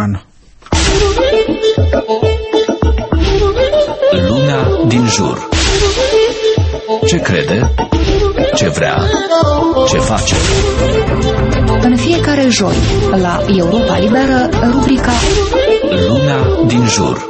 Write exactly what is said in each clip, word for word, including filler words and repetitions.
Contemporan. Lumea din jur. Ce crede? Ce vrea? Ce face? În fiecare joi, la Europa Liberă, rubrica Lumea din jur.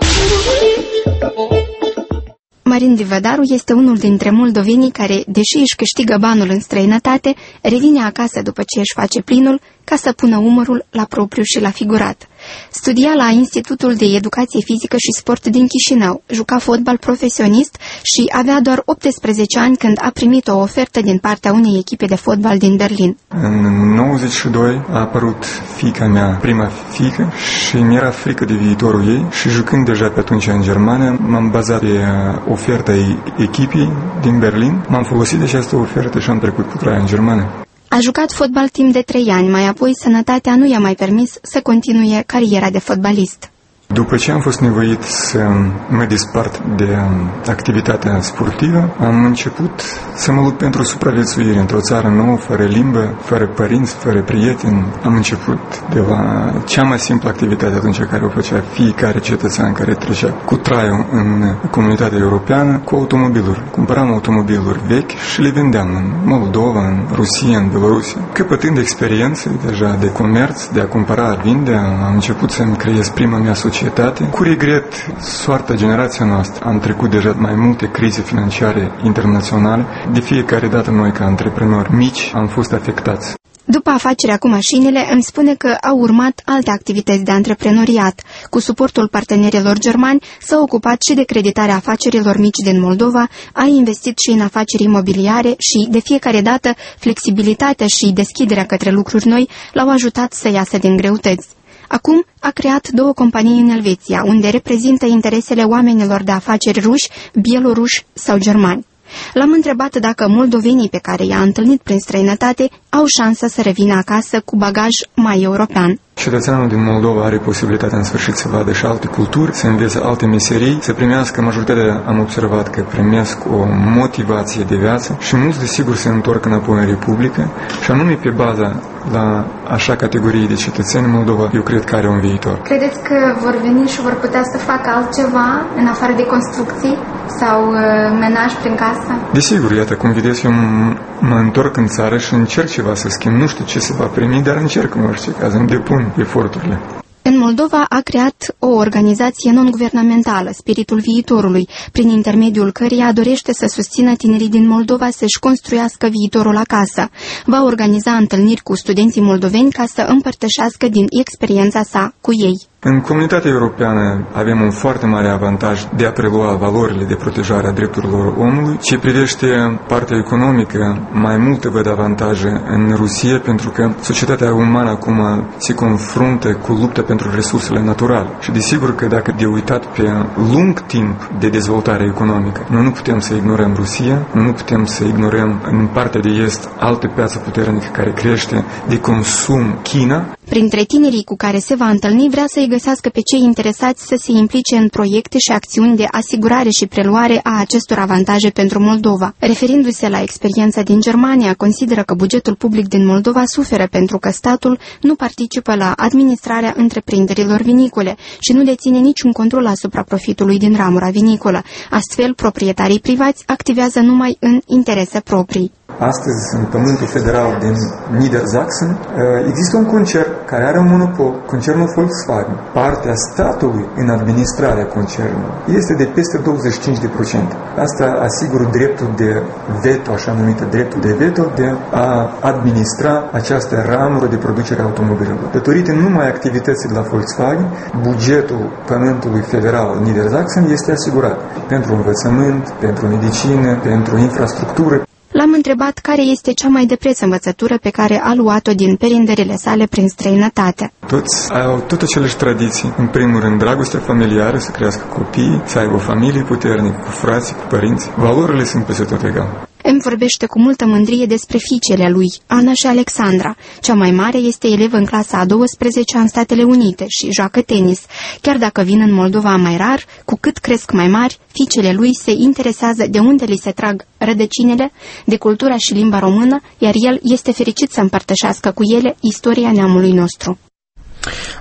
Marin Divădaru este unul dintre moldovenii care, deși își câștigă banul în străinătate, revine acasă după ce își face plinul ca să pună umărul la propriu și la figurat. Studia la Institutul de Educație Fizică și Sport din Chișinău, juca fotbal profesionist și avea doar optsprezece ani când a primit o ofertă din partea unei echipe de fotbal din Berlin. În nouăzeci și doi a apărut fiica mea, prima fiică, și mi-era frică de viitorul ei și jucând deja pe atunci în Germania, m-am bazat pe oferta echipei din Berlin. M-am folosit de această ofertă și am trecut cu traia în Germania. A jucat fotbal timp de trei ani, mai apoi sănătatea nu i-a mai permis să continue cariera de fotbalist. După ce am fost nevoit să mă despart de activitatea sportivă, am început să mă lupt pentru supraviețuire într-o țară nouă, fără limbă, fără părinți, fără prieteni. Am început de la cea mai simplă activitate atunci care o făcea fiecare cetățean care trecea cu traiul în comunitatea europeană, cu automobiluri. Cumpăram automobiluri vechi și le vendeam în Moldova, în Rusia, în Belorusia. Căpătând experiențe deja de comerț, de a cumpăra, vinde, am început să-mi creez prima mea societate. Cu regret, soarta generației noastre. Am trecut deja mai multe crize financiare internaționale. De fiecare dată noi, ca antreprenori mici, am fost afectați. După afacerea cu mașinile, îmi spune că au urmat alte activități de antreprenoriat. Cu suportul partenerilor germani, s-a ocupat și de creditarea afacerilor mici din Moldova, a investit și în afaceri imobiliare și, de fiecare dată, flexibilitatea și deschiderea către lucruri noi l-au ajutat să iasă din greutăți. Acum a creat două companii în Elveția, unde reprezintă interesele oamenilor de afaceri ruși, bieloruși sau germani. L-am întrebat dacă moldovenii pe care i-a întâlnit prin străinătate au șansa să revină acasă cu bagaj mai european. Cetățeanul din Moldova are posibilitatea în sfârșit să vadă și alte culturi, să învețe alte meserii, să primească, majoritatea am observat că primesc o motivație de viață și mulți desigur se întorc înapoi în Republică și anume pe baza la așa categorii de cetățeni Moldova, eu cred că are un viitor. Credeți că vor veni și vor putea să facă altceva în afară de construcții sau uh, menaj prin casă? Desigur, iată, cum vedeți, eu mă întorc în țară și încerc ceva să schimb. Nu știu ce se va primi, dar încerc în orice caz, îmi depun eforturile. În Moldova a creat o organizație non-guvernamentală, Spiritul Viitorului, prin intermediul căreia dorește să susțină tinerii din Moldova să-și construiască viitorul acasă. Va organiza întâlniri cu studenții moldoveni ca să împărtășească din experiența sa cu ei. În comunitatea europeană avem un foarte mare avantaj de a prelua valorile de protejare a drepturilor omului. Ce privește partea economică, mai multe văd avantaje în Rusia, pentru că societatea umană acum se confruntă cu lupta pentru resursele naturale. Și desigur că dacă de uitat pe lung timp de dezvoltare economică, noi nu putem să ignorăm Rusia, noi nu putem să ignorăm în partea de est altă piață puternică care crește de consum, China. Printre tinerii cu care se va întâlni, vrea să-i găsească pe cei interesați să se implice în proiecte și acțiuni de asigurare și preluare a acestor avantaje pentru Moldova. Referindu-se la experiența din Germania, consideră că bugetul public din Moldova suferă pentru că statul nu participă la administrarea întreprinderilor vinicole și nu deține niciun control asupra profitului din ramura vinicolă. Astfel, proprietarii privați activează numai în interese proprii. Astăzi, în Pământul Federal din Niedersachsen, există un concern care are un monopol, concernul Volkswagen. Partea statului în administrarea concernului este de peste douăzeci și cinci la sută. Asta asigură dreptul de veto, așa numită dreptul de veto, de a administra această ramură de producere a automobilelor. Datorită numai activității de la Volkswagen, bugetul Pământului Federal Niedersachsen este asigurat pentru învățământ, pentru medicină, pentru infrastructură. L-am întrebat care este cea mai de preț învățătură pe care a luat-o din perindările sale prin străinătate. Toți au tot aceleași tradiții. În primul rând, dragostea familiară, să crească copii, să aibă o familie puternică, cu frații, cu părinți. Valorile sunt peste tot egal. Îmi vorbește cu multă mândrie despre fiicele lui, Ana și Alexandra. Cea mai mare este elevă în clasa a douăsprezecea în Statele Unite și joacă tenis. Chiar dacă vin în Moldova mai rar, cu cât cresc mai mari, fiicele lui se interesează de unde li se trag rădăcinile, de cultura și limba română, iar el este fericit să împărtășească cu ele istoria neamului nostru.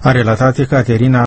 a relatat Caterina